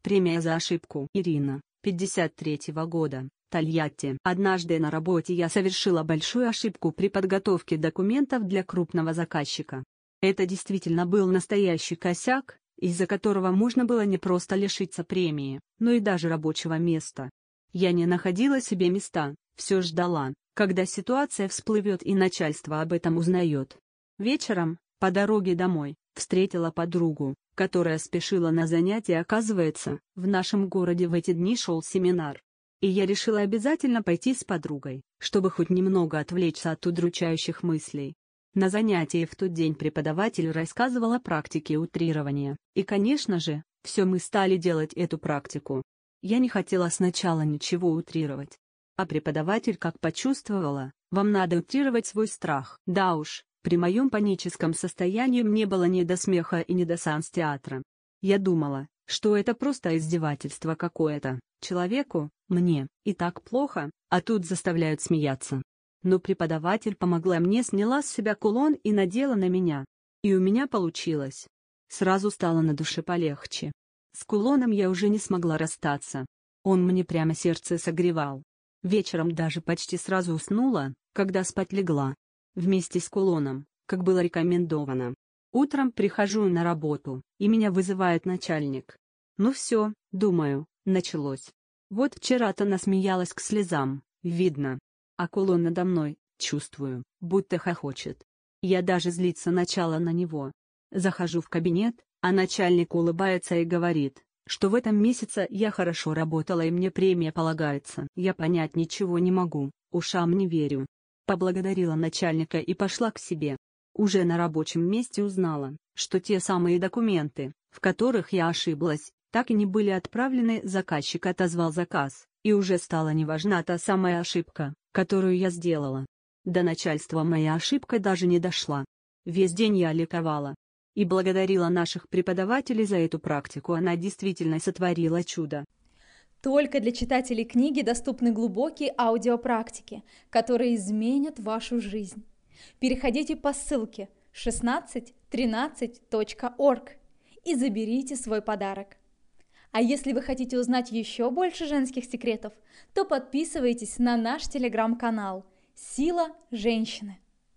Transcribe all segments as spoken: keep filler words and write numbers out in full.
Премия за ошибку. Ирина, пятьдесят третьего года, Тольятти. Однажды на работе я совершила большую ошибку при подготовке документов для крупного заказчика. Это действительно был настоящий косяк, из-за которого можно было не просто лишиться премии, но и даже рабочего места. Я не находила себе места, все ждала, когда ситуация всплывет и начальство об этом узнает. Вечером, по дороге домой, встретила подругу, которая спешила на занятия. Оказывается, в нашем городе в эти дни шел семинар. И я решила обязательно пойти с подругой, чтобы хоть немного отвлечься от удручающих мыслей. На занятии в тот день преподаватель рассказывал о практике утрирования, и, конечно же, все мы стали делать эту практику. Я не хотела сначала ничего утрировать. А преподаватель как почувствовала: вам надо утрировать свой страх. Да уж, при моем паническом состоянии мне было не до смеха и не до сеанс-театра. Я думала, что это просто издевательство какое-то. Человеку, мне, и так плохо, а тут заставляют смеяться. Но преподаватель помогла мне, сняла с себя кулон и надела на меня. И у меня получилось. Сразу стало на душе полегче. С кулоном я уже не смогла расстаться. Он мне прямо сердце согревал. Вечером даже почти сразу уснула, когда спать легла. Вместе с кулоном, как было рекомендовано. Утром прихожу на работу, и меня вызывает начальник. Ну все, думаю, началось. Вот вчера-то насмеялась к слезам, видно. А кулон надо мной, чувствую, будто хохочет. Я даже злиться начала на него. Захожу в кабинет, а начальник улыбается и говорит, что в этом месяце я хорошо работала и мне премия полагается. Я понять ничего не могу, ушам не верю. Поблагодарила начальника и пошла к себе. Уже на рабочем месте узнала, что те самые документы, в которых я ошиблась, так и не были отправлены. Заказчик отозвал заказ, и уже стала неважна та самая ошибка, которую я сделала. До начальства моя ошибка даже не дошла. Весь день я ликовала и благодарила наших преподавателей за эту практику. Она действительно сотворила чудо. Только для читателей книги доступны глубокие аудиопрактики, которые изменят вашу жизнь. Переходите по ссылке шестнадцать тринадцать точка орг и заберите свой подарок. А если вы хотите узнать еще больше женских секретов, то подписывайтесь на наш телеграм-канал «Сила женщины».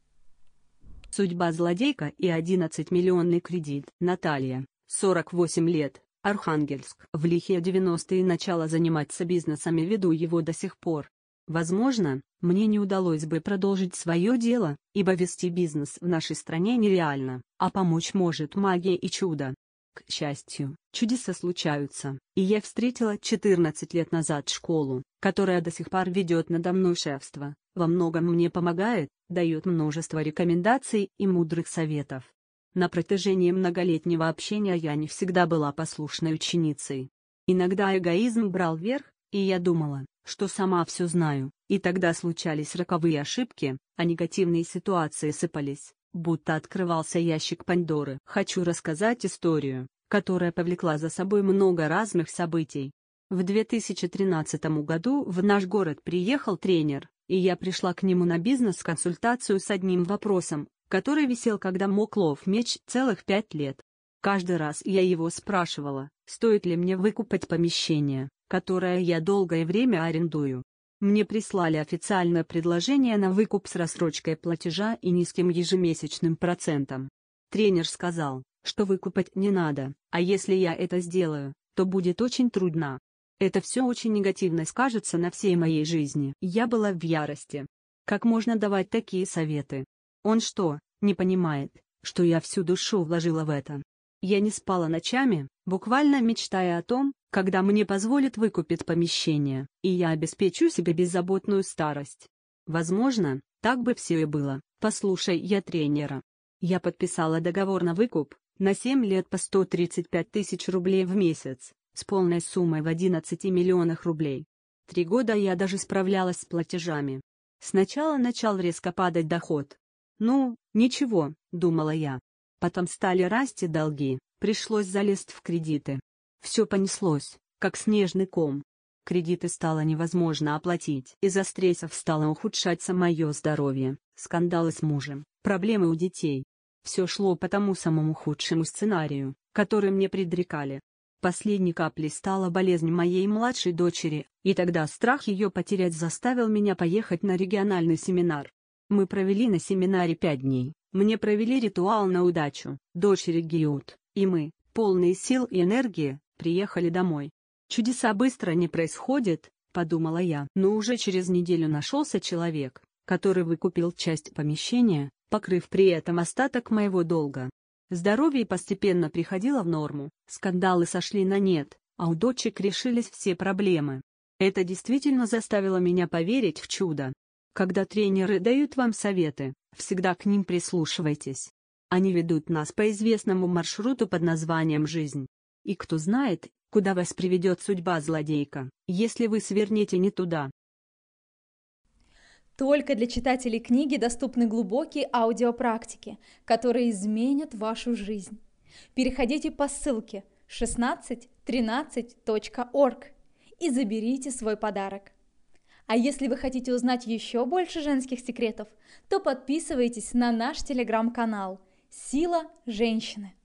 Судьба злодейка и одиннадцатимиллионный кредит. Наталья, сорок восемь лет, Архангельск. В лихие девяностые начала заниматься бизнесом и веду его до сих пор. Возможно, мне не удалось бы продолжить свое дело, ибо вести бизнес в нашей стране нереально, а помочь может магия и чудо. К счастью, чудеса случаются, и я встретила четырнадцать лет назад школу, которая до сих пор ведет надо мной шефство, во многом мне помогает, дает множество рекомендаций и мудрых советов. На протяжении многолетнего общения я не всегда была послушной ученицей. Иногда эгоизм брал верх, и я думала, что сама все знаю, и тогда случались роковые ошибки, а негативные ситуации сыпались, будто открывался ящик Пандоры. Хочу рассказать историю, которая повлекла за собой много разных событий. В две тысячи тринадцатом году в наш город приехал тренер, и я пришла к нему на бизнес-консультацию с одним вопросом, который висел когда моклов меч целых пять лет. Каждый раз я его спрашивала, стоит ли мне выкупать помещение, которое я долгое время арендую. Мне прислали официальное предложение на выкуп с рассрочкой платежа и низким ежемесячным процентом. Тренер сказал, что выкупать не надо, а если я это сделаю, то будет очень трудно. Это все очень негативно скажется на всей моей жизни. Я была в ярости. Как можно давать такие советы? Он что, не понимает, что я всю душу вложила в это? Я не спала ночами, буквально мечтая о том, когда мне позволят выкупить помещение, и я обеспечу себе беззаботную старость. Возможно, так бы все и было, послушай я тренера. Я подписала договор на выкуп, на семь лет по сто тридцать пять тысяч рублей в месяц, с полной суммой в одиннадцати миллионах рублей. Три года я даже справлялась с платежами. Сначала начал резко падать доход. Ну, ничего, думала я. Потом стали расти долги, пришлось залезть в кредиты. Все понеслось, как снежный ком. Кредиты стало невозможно оплатить. Из-за стрессов стало ухудшаться мое здоровье, скандалы с мужем, проблемы у детей. Все шло по тому самому худшему сценарию, который мне предрекали. Последней каплей стала болезнь моей младшей дочери, и тогда страх ее потерять заставил меня поехать на региональный семинар. Мы провели на семинаре пять дней, мне провели ритуал на удачу, дочери Гиют, и мы, полные сил и энергии, приехали домой. Чудеса быстро не происходят, подумала я, но уже через неделю нашелся человек, который выкупил часть помещения, покрыв при этом остаток моего долга. Здоровье постепенно приходило в норму, скандалы сошли на нет, а у дочек решились все проблемы. Это действительно заставило меня поверить в чудо. Когда тренеры дают вам советы, всегда к ним прислушивайтесь. Они ведут нас по известному маршруту под названием «Жизнь». И кто знает, куда вас приведет судьба, злодейка, если вы свернете не туда. Только для читателей книги доступны глубокие аудиопрактики, которые изменят вашу жизнь. Переходите по ссылке шестнадцать тринадцать точка орг и заберите свой подарок. А если вы хотите узнать еще больше женских секретов, то подписывайтесь на наш телеграм-канал «Сила женщины».